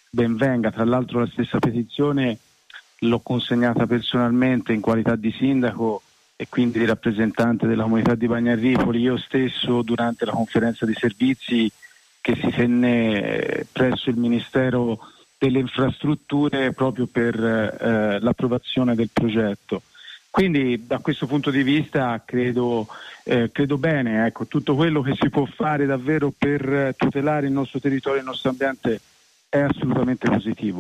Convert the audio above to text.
ben venga. Tra l'altro la stessa petizione l'ho consegnata personalmente in qualità di sindaco e quindi di rappresentante della comunità di Bagnarripoli, io stesso durante la conferenza di servizi che si tenne presso il Ministero delle Infrastrutture proprio per l'approvazione del progetto. Quindi da questo punto di vista credo bene, ecco, tutto quello che si può fare davvero per tutelare il nostro territorio e il nostro ambiente è assolutamente positivo.